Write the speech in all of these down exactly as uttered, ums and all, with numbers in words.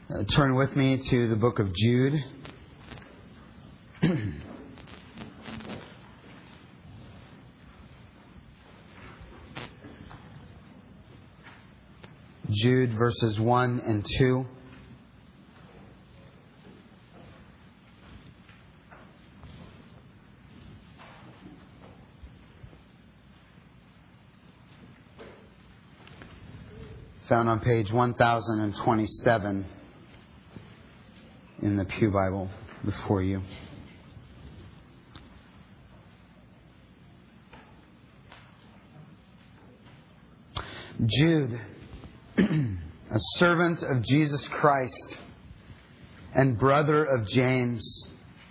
Uh, turn with me to the book of Jude. Jude verses one and two. Found on page one thousand twenty-seven in the Pew Bible before you. Jude, a servant of Jesus Christ and brother of James,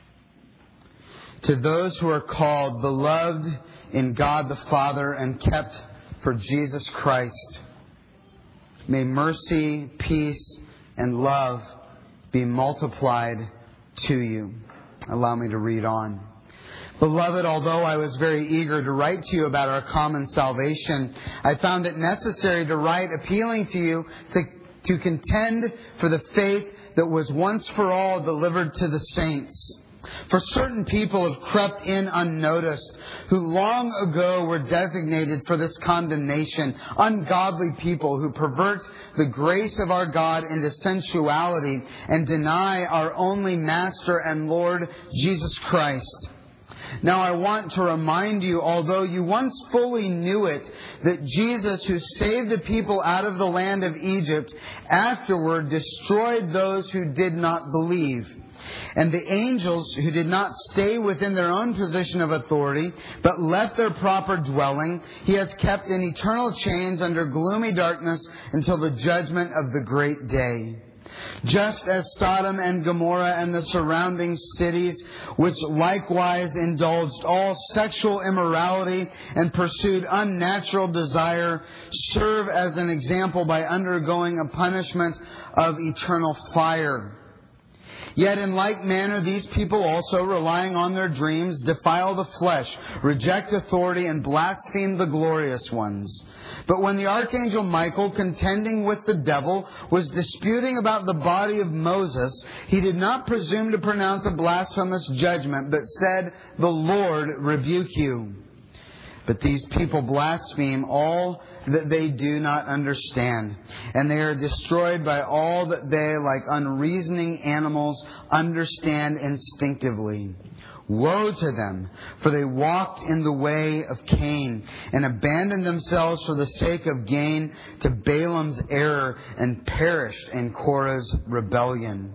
to those who are called, beloved in God the Father, and kept for Jesus Christ, may mercy, peace, and love be multiplied to you. Allow me to read on. Beloved, although I was very eager to write to you about our common salvation, I found it necessary to write appealing to you to, to contend for the faith that was once for all delivered to the saints. For certain people have crept in unnoticed, who long ago were designated for this condemnation, ungodly people who pervert the grace of our God into sensuality and deny our only Master and Lord, Jesus Christ. Now I want to remind you, although you once fully knew it, that Jesus, who saved the people out of the land of Egypt, afterward destroyed those who did not believe. And the angels who did not stay within their own position of authority, but left their proper dwelling, He has kept in eternal chains under gloomy darkness until the judgment of the great day. Just as Sodom and Gomorrah and the surrounding cities, which likewise indulged all sexual immorality and pursued unnatural desire, serve as an example by undergoing a punishment of eternal fire. Yet in like manner, these people also, relying on their dreams, defile the flesh, reject authority, and blaspheme the glorious ones. But when the archangel Michael, contending with the devil, was disputing about the body of Moses, he did not presume to pronounce a blasphemous judgment, but said, "The Lord rebuke you." But these people blaspheme all that they do not understand, and they are destroyed by all that they, like unreasoning animals, understand instinctively. Woe to them, for they walked in the way of Cain, and abandoned themselves for the sake of gain to Balaam's error, and perished in Korah's rebellion.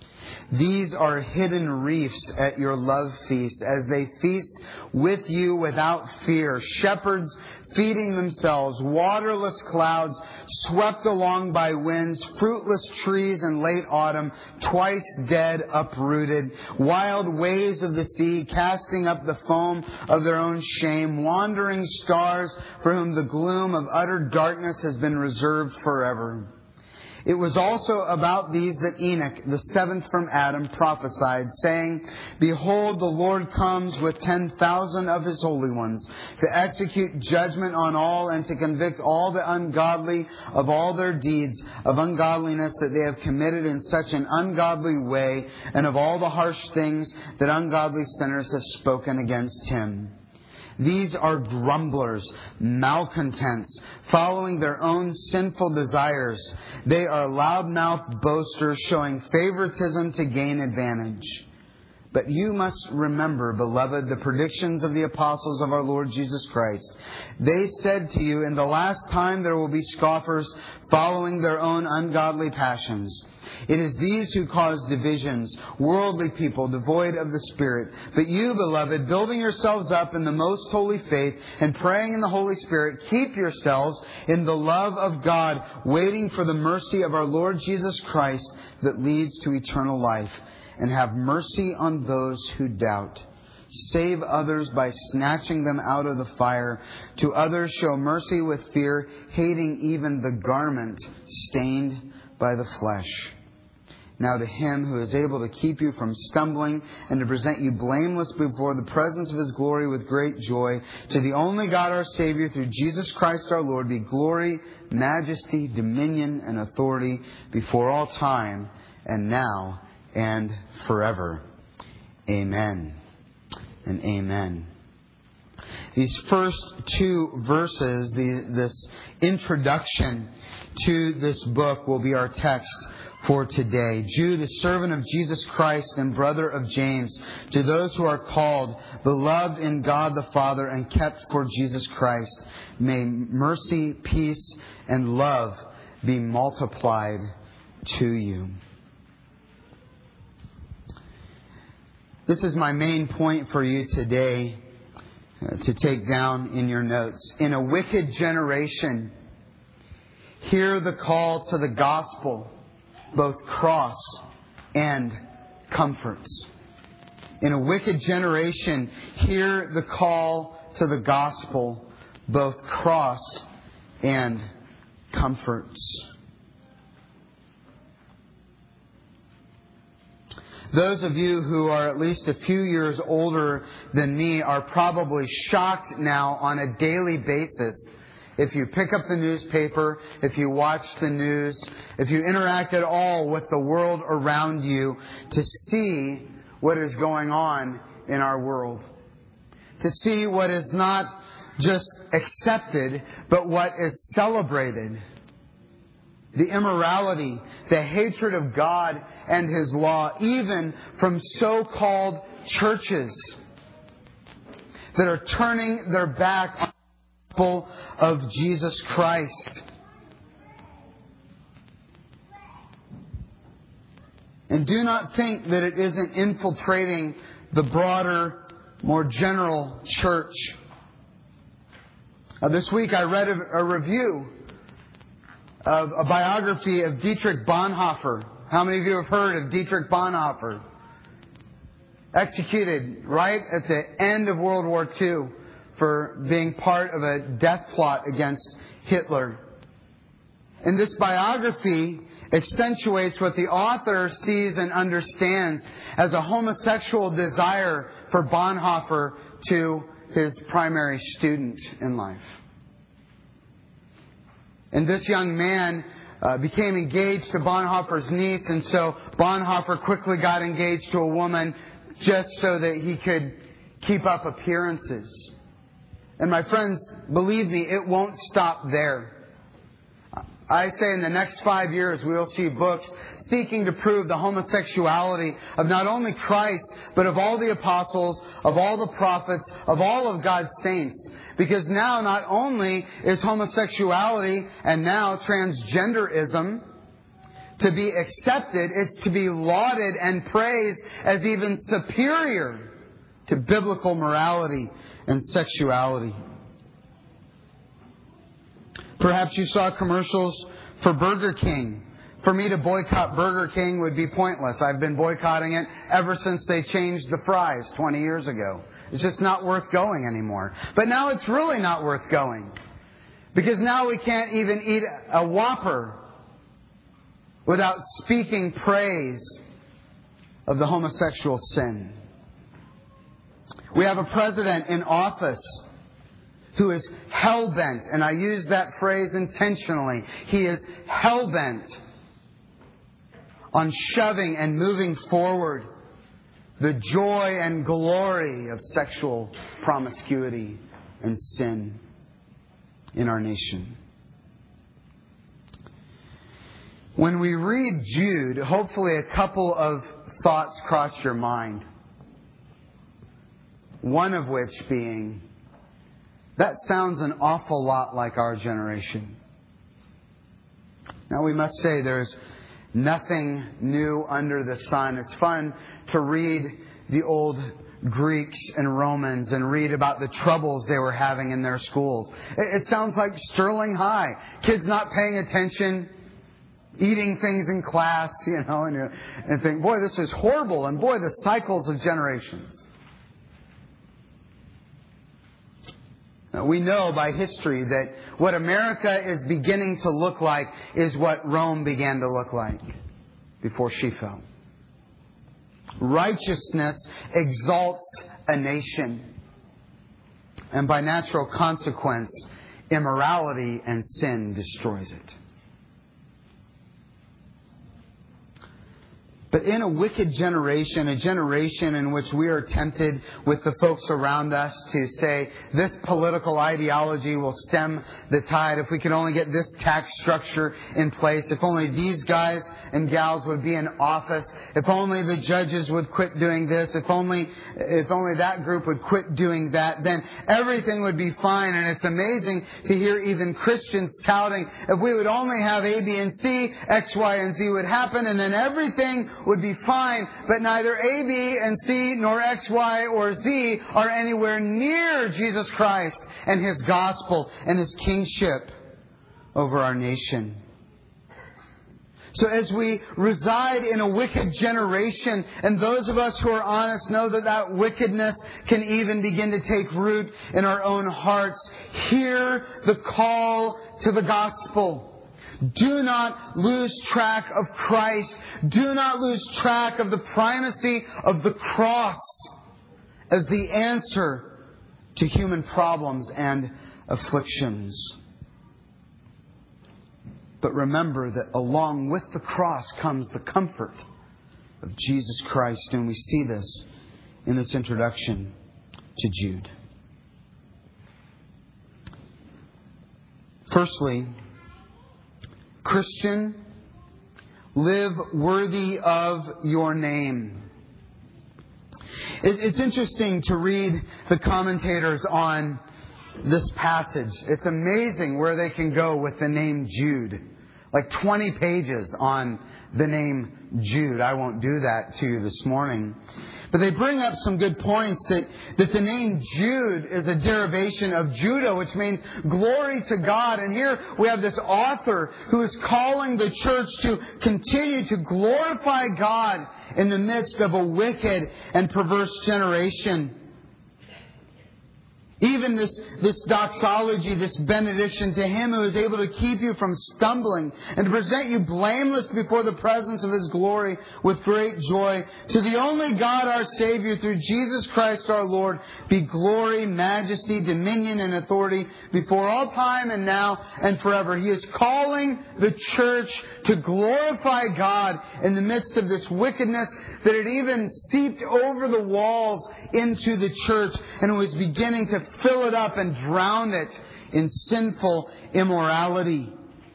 These are hidden reefs at your love feast, as they feast with you without fear. Shepherds feeding themselves, waterless clouds swept along by winds, fruitless trees in late autumn, twice dead, uprooted, wild waves of the sea casting up the foam of their own shame, wandering stars for whom the gloom of utter darkness has been reserved forever. It was also about these that Enoch, the seventh from Adam, prophesied, saying, "Behold, the Lord comes with ten thousand of His holy ones, to execute judgment on all and to convict all the ungodly of all their deeds of ungodliness that they have committed in such an ungodly way, and of all the harsh things that ungodly sinners have spoken against Him." These are grumblers, malcontents, following their own sinful desires. They are loud-mouthed boasters, showing favoritism to gain advantage. But you must remember, beloved, the predictions of the apostles of our Lord Jesus Christ. They said to you, "In the last time there will be scoffers, following their own ungodly passions." It is these who cause divisions, worldly people devoid of the Spirit. But you, beloved, building yourselves up in the most holy faith and praying in the Holy Spirit, keep yourselves in the love of God, waiting for the mercy of our Lord Jesus Christ that leads to eternal life. And have mercy on those who doubt. Save others by snatching them out of the fire. To others show mercy with fear, hating even the garment stained by the flesh. Now to Him who is able to keep you from stumbling and to present you blameless before the presence of His glory with great joy, to the only God our Savior through Jesus Christ our Lord, be glory, majesty, dominion, and authority before all time and now, and forever. Amen and amen. These first two verses, the, this introduction to this book, will be our text for today. Jude, a servant of Jesus Christ and brother of James, to those who are called, beloved in God the Father, and kept for Jesus Christ, may mercy, peace, and love be multiplied to you. This is my main point for you today uh, to take down in your notes. In a wicked generation, hear the call to the gospel, both cross and comforts. In a wicked generation, hear the call to the gospel, both cross and comforts. Those of you who are at least a few years older than me are probably shocked now on a daily basis. If you pick up the newspaper, if you watch the news, if you interact at all with the world around you, to see what is going on in our world. To see what is not just accepted, but what is celebrated. The immorality, the hatred of God and His law, even from so-called churches that are turning their back on of Jesus Christ. And do not think that it isn't infiltrating the broader, more general church. Uh, this week I read a, a review of a biography of Dietrich Bonhoeffer. How many of you have heard of Dietrich Bonhoeffer? Executed right at the end of World War Two. For being part of a death plot against Hitler. And this biography accentuates what the author sees and understands as a homosexual desire for Bonhoeffer to his primary student in life. And this young man uh, became engaged to Bonhoeffer's niece, and so Bonhoeffer quickly got engaged to a woman just so that he could keep up appearances. And my friends, believe me, it won't stop there. I say in the next five years we'll see books seeking to prove the homosexuality of not only Christ, but of all the apostles, of all the prophets, of all of God's saints. Because now not only is homosexuality and now transgenderism to be accepted, it's to be lauded and praised as even superior to biblical morality and sexuality. Perhaps you saw commercials for Burger King. For me to boycott Burger King would be pointless. I've been boycotting it ever since they changed the fries twenty years ago. It's just not worth going anymore. But now it's really not worth going. Because now we can't even eat a Whopper without speaking praise of the homosexual sin. We have a president in office who is hell-bent, and I use that phrase intentionally. He is hell-bent on shoving and moving forward the joy and glory of sexual promiscuity and sin in our nation. When we read Jude, hopefully a couple of thoughts cross your mind. One of which being, that sounds an awful lot like our generation. Now we must say there's nothing new under the sun. It's fun to read the old Greeks and Romans and read about the troubles they were having in their schools. It, it sounds like Sterling High. Kids not paying attention, eating things in class, you know, and, and think, boy, this is horrible. And boy, the cycles of generations. Now, we know by history that what America is beginning to look like is what Rome began to look like before she fell. Righteousness exalts a nation. And by natural consequence, immorality and sin destroys it. But in a wicked generation, a generation in which we are tempted with the folks around us to say, this political ideology will stem the tide. If we could only get this tax structure in place. If only these guys and gals would be in office. If only the judges would quit doing this. If only, if only that group would quit doing that. Then everything would be fine. And it's amazing to hear even Christians touting, if we would only have A, B, and C, X, Y, and Z would happen. And then everything would be fine, but neither A, B, and C, nor X, Y, or Z are anywhere near Jesus Christ and His gospel and His kingship over our nation. So as we reside in a wicked generation, and those of us who are honest know that that wickedness can even begin to take root in our own hearts, hear the call to the gospel. Do not lose track of Christ. Do not lose track of the primacy of the cross as the answer to human problems and afflictions. But remember that along with the cross comes the comfort of Jesus Christ. And we see this in this introduction to Jude. Firstly, Christian, live worthy of your name. It's interesting to read the commentators on this passage. It's amazing where they can go with the name Jude. Like twenty pages on the name Jude. I won't do that to you this morning. But they bring up some good points that, that the name Jude is a derivation of Judah, which means glory to God. And here we have this author who is calling the church to continue to glorify God in the midst of a wicked and perverse generation. Even this, this doxology, this benediction to Him who is able to keep you from stumbling and to present you blameless before the presence of His glory with great joy. To the only God our Savior through Jesus Christ our Lord be glory, majesty, dominion, and authority before all time and now and forever. He is calling the church to glorify God in the midst of this wickedness that had even seeped over the walls into the church and was beginning to fill it up and drown it in sinful immorality.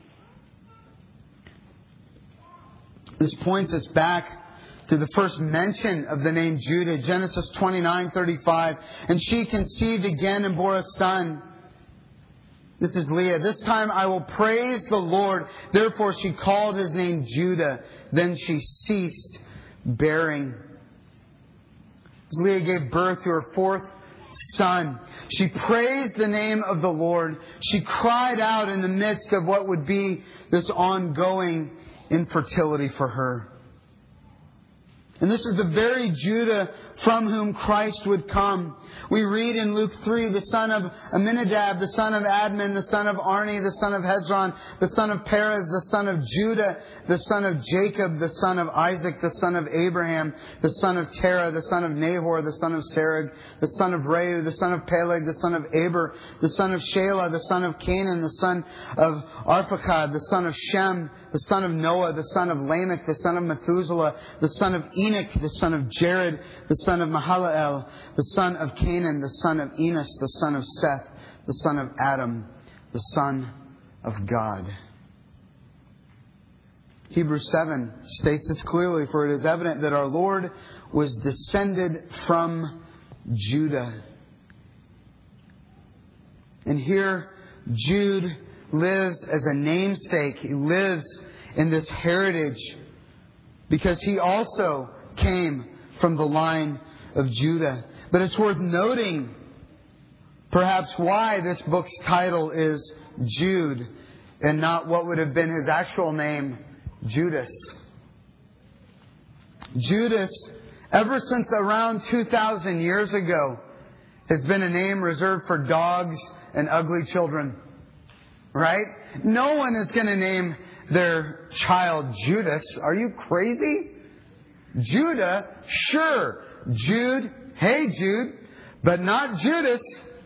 This points us back to the first mention of the name Judah, Genesis twenty-nine thirty-five. And she conceived again and bore a son. This is Leah. This time I will praise the Lord. Therefore she called his name Judah. Then she ceased bearing. As Leah gave birth to her fourth son, she praised the name of the Lord. She cried out in the midst of what would be this ongoing infertility for her. And this is the very Judah from whom Christ would come. We read in Luke three, the son of Aminadab, the son of Admin, the son of Arni, the son of Hezron, the son of Perez, the son of Judah, the son of Jacob, the son of Isaac, the son of Abraham, the son of Terah, the son of Nahor, the son of Serug, the son of Reu, the son of Peleg, the son of Aber, the son of Shelah, the son of Canaan, the son of Arphaxad, the son of Shem, the son of Noah, the son of Lamech, the son of Methuselah, the son of Enoch, the son of Jared, the son of Mahalalel, the son of Canaan, the son of Enos, the son of Seth, the son of Adam, the son of God. Hebrews seven states this clearly, for it is evident that our Lord was descended from Judah. And here Jude lives as a namesake. He lives in this heritage because he also came from the line of Judah. But it's worth noting perhaps why this book's title is Jude and not what would have been his actual name, Judas. Judas, ever since around two thousand years ago, has been a name reserved for dogs and ugly children. Right? No one is going to name their child Judas. Are you crazy? Judah, sure. Jude, hey Jude, but not Judas.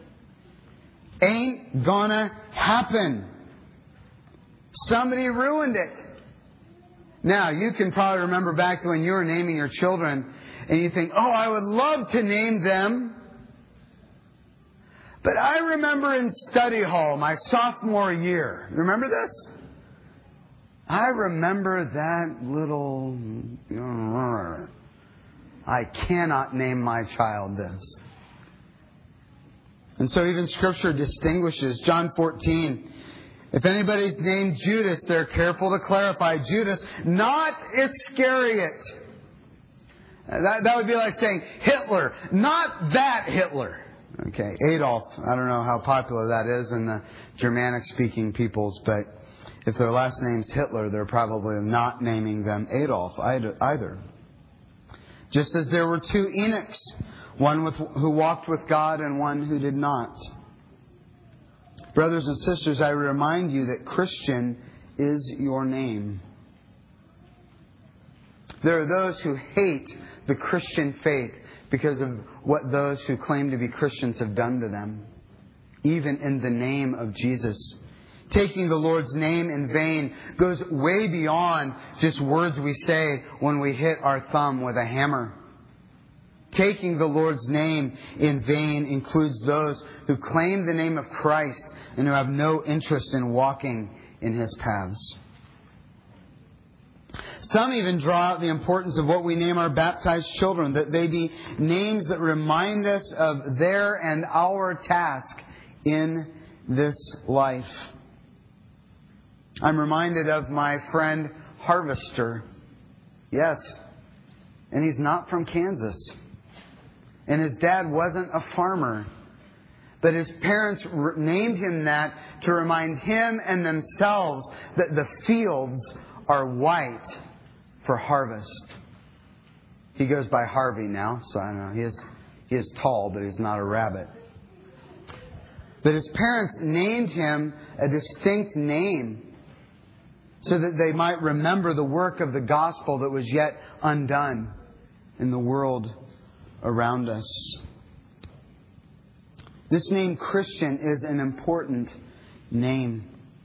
Ain't gonna happen. Somebody ruined it. Now, you can probably remember back to when you were naming your children and you think, oh, I would love to name them. But I remember in study hall, my sophomore year, remember this? I remember that little, I cannot name my child this. And so even Scripture distinguishes. John fourteen, if anybody's named Judas, they're careful to clarify. Judas, not Iscariot. That, that would be like saying Hitler, not that Hitler. Okay, Adolf. I don't know how popular that is in the Germanic-speaking peoples, but if their last name's Hitler, they're probably not naming them Adolf either. Just as there were two Enochs, one with, who walked with God and one who did not. Brothers and sisters, I remind you that Christian is your name. There are those who hate the Christian faith because of what those who claim to be Christians have done to them, even in the name of Jesus. Taking the Lord's name in vain goes way beyond just words we say when we hit our thumb with a hammer. Taking the Lord's name in vain includes those who claim the name of Christ and who have no interest in walking in His paths. Some even draw out the importance of what we name our baptized children, that they be names that remind us of their and our task in this life. I'm reminded of my friend Harvester. Yes, and he's not from Kansas. And his dad wasn't a farmer. But his parents named him that to remind him and themselves that the fields are white for harvest. He goes by Harvey now, so I don't know. He is, he is tall, but he's not a rabbit. But his parents named him a distinct name so that they might remember the work of the gospel that was yet undone in the world around us. This name Christian is an important name.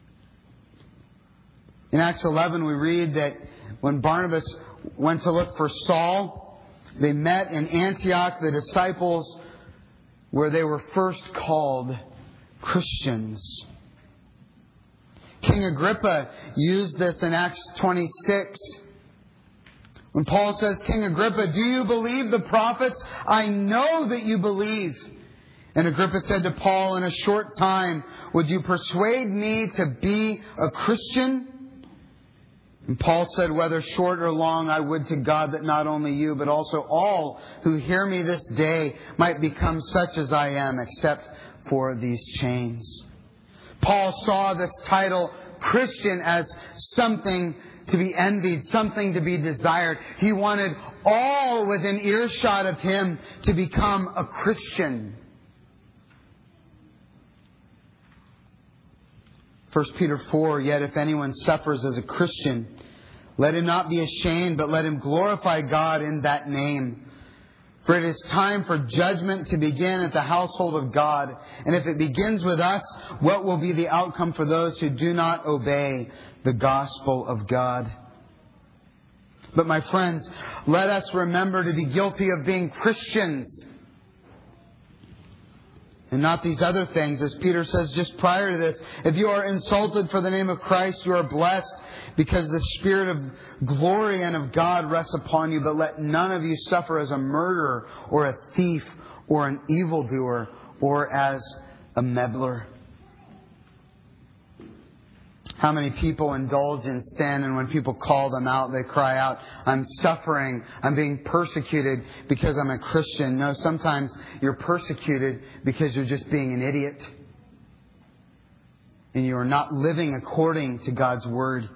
In Acts eleven, we read that when Barnabas went to look for Saul, they met in Antioch, the disciples, where they were first called Christians. King Agrippa used this in Acts twenty-six. When Paul says, King Agrippa, do you believe the prophets? I know that you believe. And Agrippa said to Paul, in a short time, would you persuade me to be a Christian? And Paul said, whether short or long, I would to God that not only you, but also all who hear me this day might become such as I am, except for these chains. Paul saw this title, Christian, as something to be envied, something to be desired. He wanted all within earshot of him to become a Christian. First Peter four, yet if anyone suffers as a Christian, let him not be ashamed, but let him glorify God in that name. For it is time for judgment to begin at the household of God. And if it begins with us, what will be the outcome for those who do not obey the gospel of God? But my friends, let us remember to be guilty of being Christians and not these other things. As Peter says just prior to this, if you are insulted for the name of Christ, you are blessed because the Spirit of glory and of God rests upon you. But let none of you suffer as a murderer or a thief or an evildoer or as a meddler. How many people indulge in sin, and when people call them out, they cry out, I'm suffering, I'm being persecuted because I'm a Christian. No, sometimes you're persecuted because you're just being an idiot. And you are not living according to God's Word.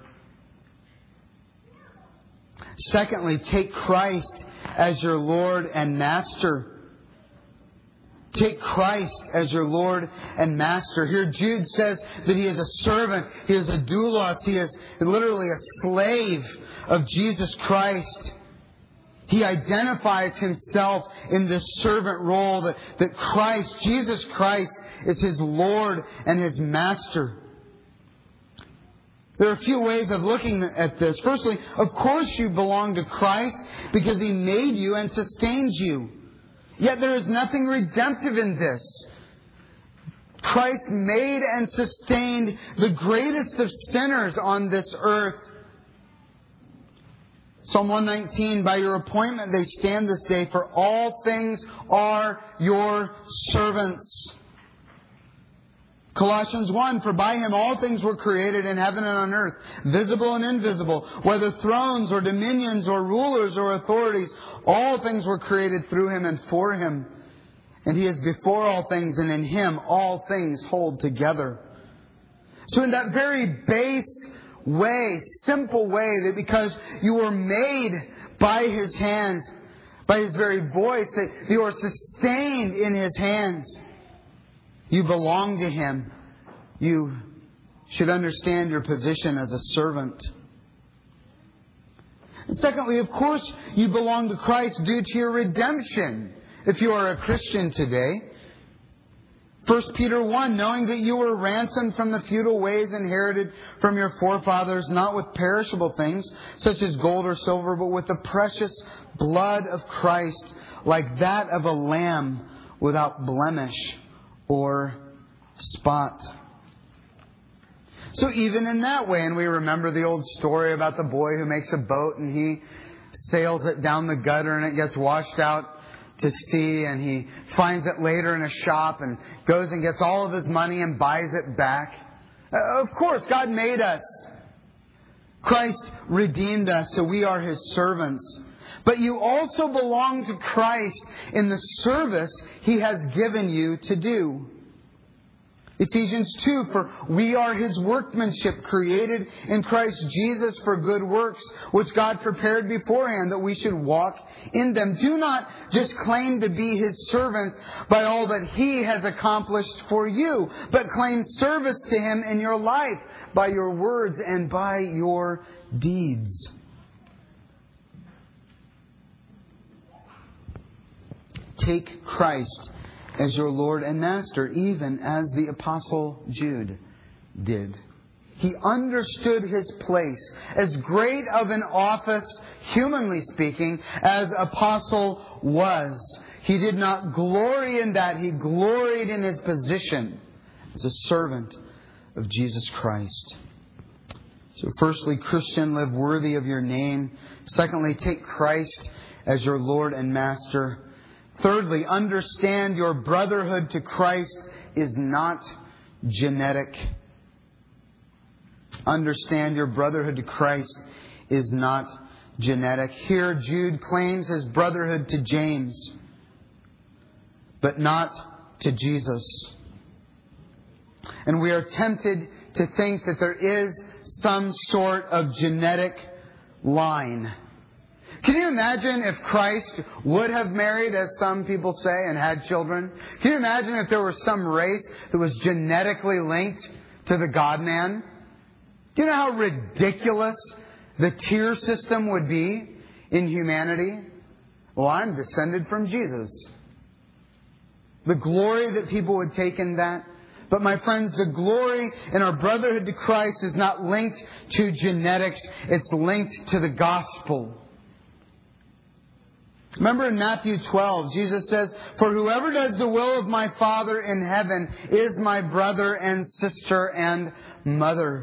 Secondly, take Christ as your Lord and Master. Take Christ as your Lord and Master. Here Jude says that he is a servant. He is a doulos. He is literally a slave of Jesus Christ. He identifies himself in this servant role, that, that Christ, Jesus Christ, is his Lord and his Master. There are a few ways of looking at this. Firstly, of course you belong to Christ because He made you and sustains you. Yet there is nothing redemptive in this. Christ made and sustained the greatest of sinners on this earth. Psalm one nineteen, by your appointment they stand this day, for all things are your servants. Colossians one, for by Him all things were created in heaven and on earth, visible and invisible, whether thrones or dominions or rulers or authorities, all things were created through Him and for Him. And He is before all things, and in Him all things hold together. So in that very base way, simple way, that because you were made by His hands, by His very voice, that you are sustained in His hands, you belong to Him. You should understand your position as a servant. And secondly, of course, you belong to Christ due to your redemption. If you are a Christian today, First Peter one, knowing that you were ransomed from the futile ways inherited from your forefathers, not with perishable things, such as gold or silver, but with the precious blood of Christ, like that of a lamb without blemish or spot. So even in that way, and we remember the old story about the boy who makes a boat and he sails it down the gutter and it gets washed out to sea, and he finds it later in a shop and goes and gets all of his money and buys it back. Uh, of course, God made us. Christ redeemed us, so we are His servants. But you also belong to Christ in the service He has given you to do. Ephesians two, for we are His workmanship, created in Christ Jesus for good works, which God prepared beforehand that we should walk in them. Do not just claim to be His servants by all that He has accomplished for you, but claim service to Him in your life by your words and by your deeds. Take Christ as your Lord and Master, even as the Apostle Jude did. He understood his place. As great of an office, humanly speaking, as Apostle was, he did not glory in that. He gloried in his position as a servant of Jesus Christ. So firstly, Christian, live worthy of your name. Secondly, take Christ as your Lord and Master. Thirdly, understand your brotherhood to Christ is not genetic. Understand your brotherhood to Christ is not genetic. Here, Jude claims his brotherhood to James, but not to Jesus. And we are tempted to think that there is some sort of genetic line. Can you imagine if Christ would have married, as some people say, and had children? Can you imagine if there was some race that was genetically linked to the God-man? Do you know how ridiculous the tier system would be in humanity? Well, I'm descended from Jesus. The glory that people would take in that. But my friends, the glory in our brotherhood to Christ is not linked to genetics. It's linked to the gospel. Remember in Matthew twelve, Jesus says, "For whoever does the will of my Father in heaven is my brother and sister and mother."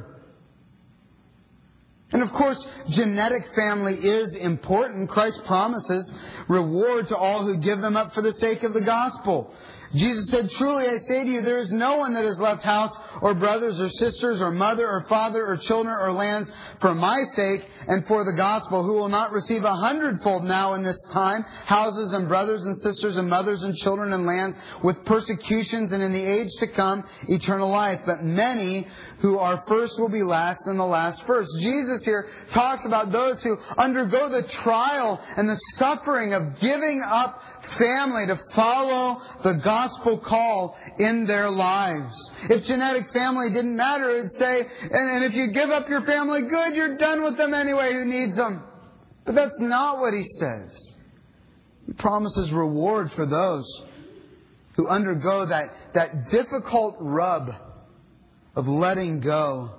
And of course, genetic family is important. Christ promises reward to all who give them up for the sake of the gospel. Jesus said, "Truly I say to you, there is no one that has left house or brothers or sisters or mother or father or children or lands for my sake and for the gospel who will not receive a hundredfold now in this time, houses and brothers and sisters and mothers and children and lands with persecutions, and in the age to come eternal life. But many who are first will be last and the last first." Jesus here talks about those who undergo the trial and the suffering of giving up family to follow the gospel call in their lives. If genetic family didn't matter, it'd say, and, and if you give up your family, good, you're done with them anyway. Who needs them? But that's not what he says. He promises reward for those who undergo that, that difficult rub of letting go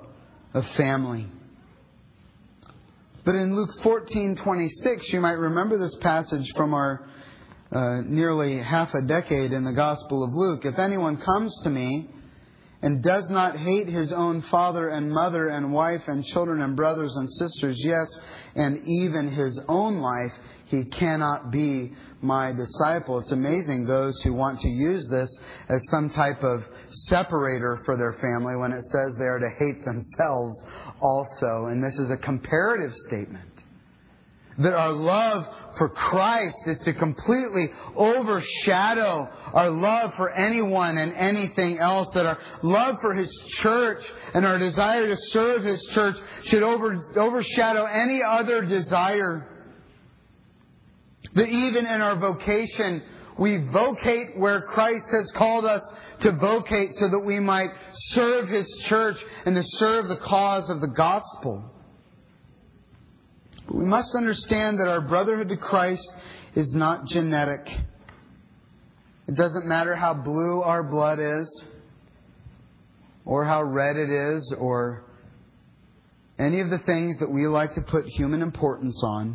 of family. But in Luke fourteen twenty-six, you might remember this passage from our uh, nearly half a decade in the Gospel of Luke. If anyone comes to me and does not hate his own father and mother and wife and children and brothers and sisters, yes, and even his own life, he cannot be my disciple. It's amazing those who want to use this as some type of separator for their family when it says they are to hate themselves also. And this is a comparative statement. That our love for Christ is to completely overshadow our love for anyone and anything else. That our love for His church and our desire to serve His church should over, overshadow any other desire. That even in our vocation, we vocate where Christ has called us to vocate so that we might serve His church and to serve the cause of the gospel. But we must understand that our brotherhood to Christ is not genetic. It doesn't matter how blue our blood is, or how red it is, or any of the things that we like to put human importance on.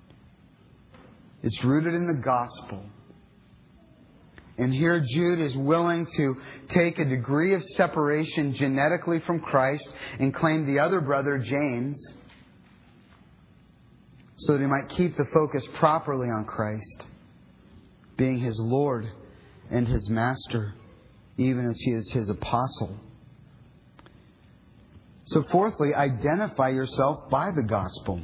It's rooted in the gospel. And here Jude is willing to take a degree of separation genetically from Christ and claim the other brother, James, so that he might keep the focus properly on Christ, being His Lord and His Master, even as He is His apostle. So fourthly, identify yourself by the gospel.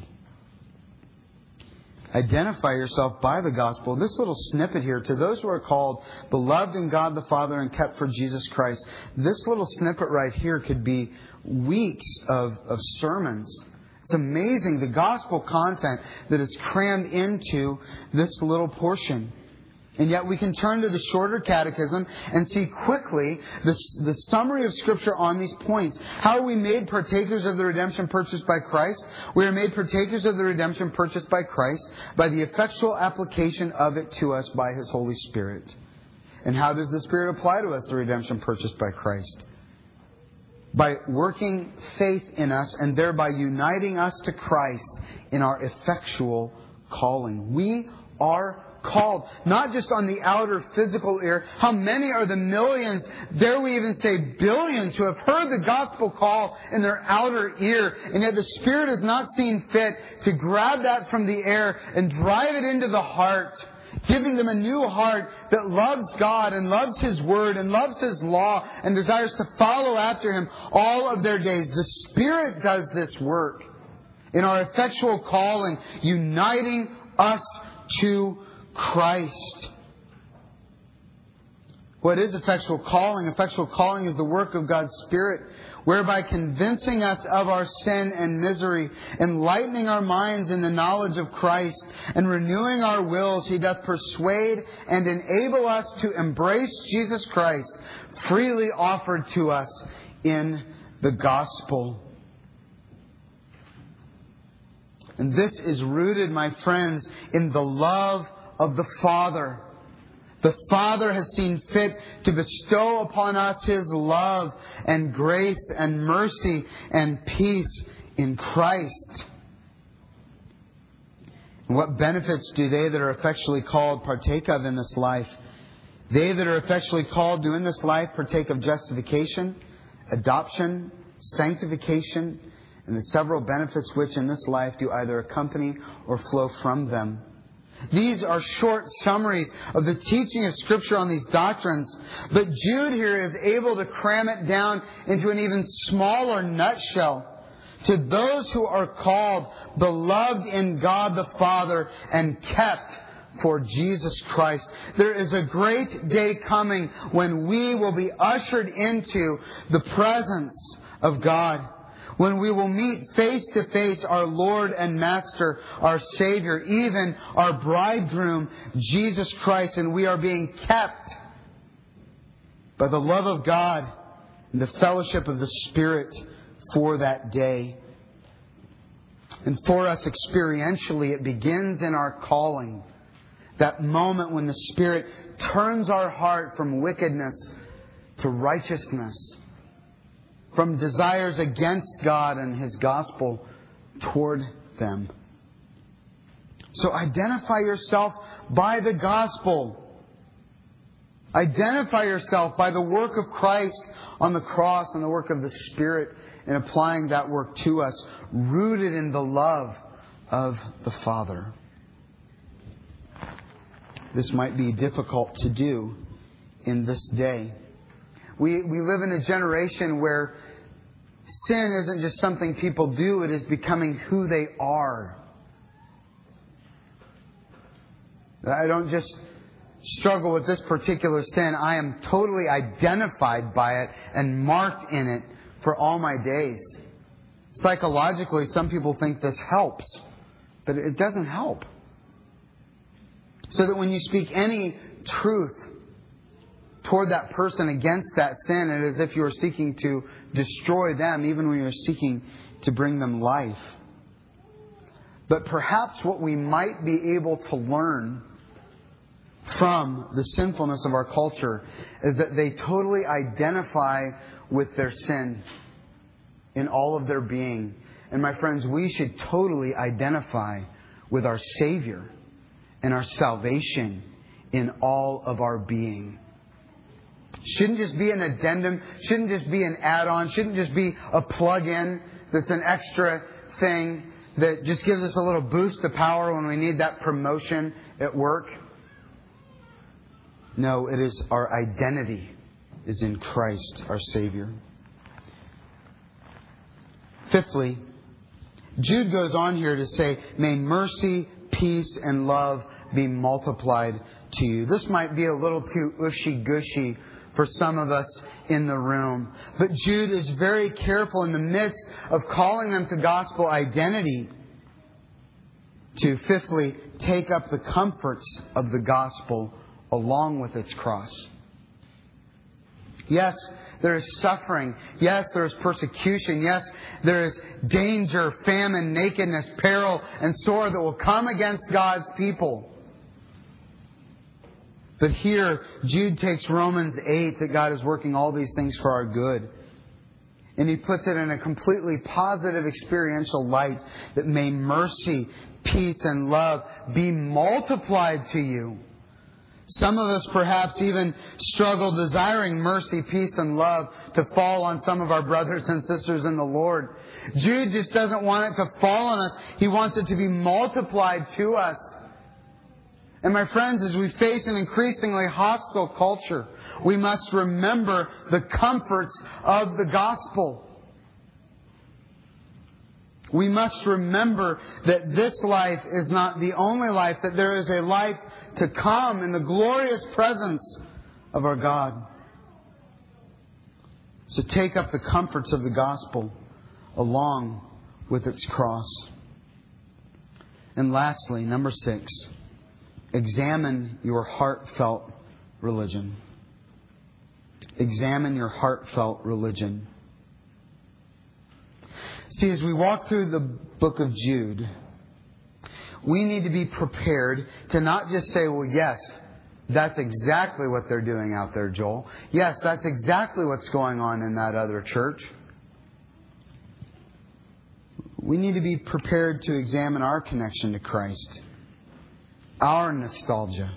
Identify yourself by the gospel. This little snippet here, to those who are called, beloved in God the Father and kept for Jesus Christ, this little snippet right here could be weeks of, of sermons. It's amazing the gospel content that is crammed into this little portion. And yet we can turn to the shorter catechism and see quickly the, the summary of Scripture on these points. How are we made partakers of the redemption purchased by Christ? We are made partakers of the redemption purchased by Christ by the effectual application of it to us by His Holy Spirit. And how does the Spirit apply to us the redemption purchased by Christ? By working faith in us and thereby uniting us to Christ in our effectual calling. We are called, not just on the outer physical ear. How many are the millions, dare we even say billions, who have heard the gospel call in their outer ear, and yet the Spirit has not seen fit to grab that from the air and drive it into the heart, giving them a new heart that loves God and loves His Word and loves His law and desires to follow after Him all of their days. The Spirit does this work in our effectual calling, uniting us to Christ. What is effectual calling? Effectual calling is the work of God's Spirit, whereby convincing us of our sin and misery, enlightening our minds in the knowledge of Christ, and renewing our wills, He doth persuade and enable us to embrace Jesus Christ, freely offered to us in the gospel. And this is rooted, my friends, in the love of the Father. The Father has seen fit to bestow upon us His love and grace and mercy and peace in Christ. And what benefits do they that are effectually called partake of in this life? They that are effectually called do in this life partake of justification, adoption, sanctification, and the several benefits which in this life do either accompany or flow from them. These are short summaries of the teaching of Scripture on these doctrines. But Jude here is able to cram it down into an even smaller nutshell. To those who are called, beloved in God the Father, and kept for Jesus Christ. There is a great day coming when we will be ushered into the presence of God. When we will meet face to face our Lord and Master, our Savior, even our bridegroom, Jesus Christ, and we are being kept by the love of God and the fellowship of the Spirit for that day. And for us experientially, it begins in our calling. That moment when the Spirit turns our heart from wickedness to righteousness. from desires against God and His gospel toward them. So identify yourself by the gospel. Identify yourself by the work of Christ on the cross and the work of the Spirit in applying that work to us, rooted in the love of the Father. This might be difficult to do in this day. We we live in a generation where sin isn't just something people do, it is becoming who they are. I don't just struggle with this particular sin. I am totally identified by it and marked in it for all my days. Psychologically, some people think this helps, but it doesn't help. So that when you speak any truth toward that person against that sin, it is as if you are seeking to destroy them, even when you're seeking to bring them life. But perhaps what we might be able to learn from the sinfulness of our culture is that they totally identify with their sin in all of their being. And my friends, we should totally identify with our Savior and our salvation in all of our being. Shouldn't just be an addendum, shouldn't just be an add-on, shouldn't just be a plug-in that's an extra thing that just gives us a little boost of power when we need that promotion at work. No, it is our identity is in Christ, our Savior. Fifthly, Jude goes on here to say, may mercy, peace, and love be multiplied to you. This might be a little too ushy-gushy for some of us in the room. But Jude is very careful in the midst of calling them to gospel identity to, fifthly, take up the comforts of the gospel along with its cross. Yes, there is suffering. Yes, there is persecution. Yes, there is danger, famine, nakedness, peril, and sword that will come against God's people. But here, Jude takes Romans eight, that God is working all these things for our good. And he puts it in a completely positive experiential light, that may mercy, peace, and love be multiplied to you. Some of us perhaps even struggle desiring mercy, peace, and love to fall on some of our brothers and sisters in the Lord. Jude just doesn't want it to fall on us. He wants it to be multiplied to us. And my friends, as we face an increasingly hostile culture, we must remember the comforts of the gospel. We must remember that this life is not the only life, that there is a life to come in the glorious presence of our God. So take up the comforts of the gospel along with its cross. And lastly, number six, examine your heartfelt religion. Examine your heartfelt religion. See, as we walk through the book of Jude, we need to be prepared to not just say, well, yes, that's exactly what they're doing out there, Joel. Yes, that's exactly what's going on in that other church. We need to be prepared to examine our connection to Christ, our nostalgia,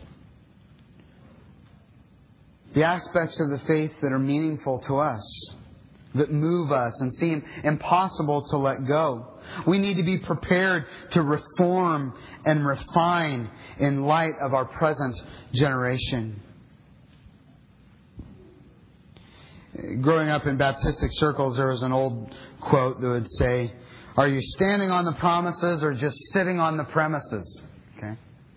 the aspects of the faith that are meaningful to us, that move us and seem impossible to let go. We need to be prepared to reform and refine in light of our present generation. Growing up in Baptistic circles, there was an old quote that would say, are you standing on the promises or just sitting on the premises? Okay.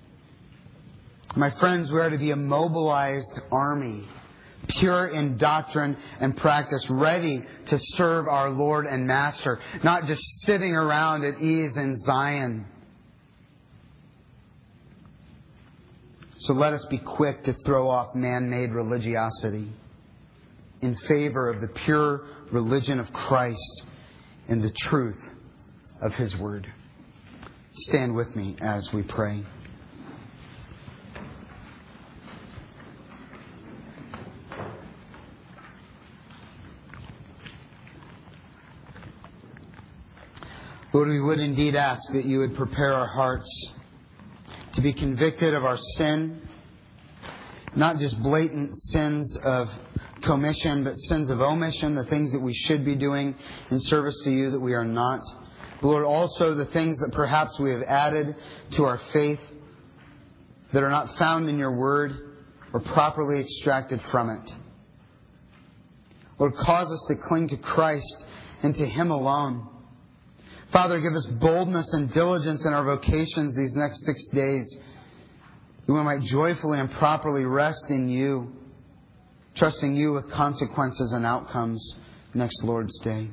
My friends, we are to be a mobilized army, pure in doctrine and practice, ready to serve our Lord and Master, not just sitting around at ease in Zion. So let us be quick to throw off man-made religiosity in favor of the pure religion of Christ and the truth of His Word. Stand with me as we pray. Lord, we would indeed ask that you would prepare our hearts to be convicted of our sin, not just blatant sins of commission, but sins of omission, the things that we should be doing in service to you that we are not. Lord, also the things that perhaps we have added to our faith that are not found in your word or properly extracted from it. Lord, cause us to cling to Christ and to Him alone. Father, give us boldness and diligence in our vocations these next six days, that we might joyfully and properly rest in you, trusting you with consequences and outcomes next Lord's Day.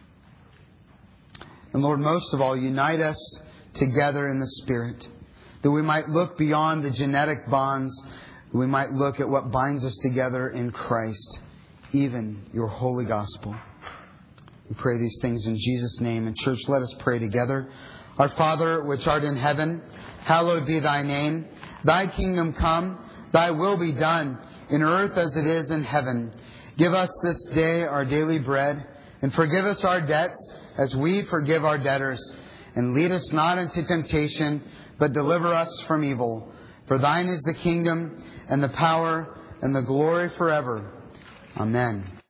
And Lord, most of all, unite us together in the Spirit, that we might look beyond the genetic bonds, that we might look at what binds us together in Christ, even your holy gospel. We pray these things in Jesus' name. And church, let us pray together. Our Father, which art in heaven, hallowed be thy name. Thy kingdom come, thy will be done, in earth as it is in heaven. Give us this day our daily bread, and forgive us our debts as we forgive our debtors. And lead us not into temptation, but deliver us from evil. For thine is the kingdom, and the power, and the glory forever. Amen.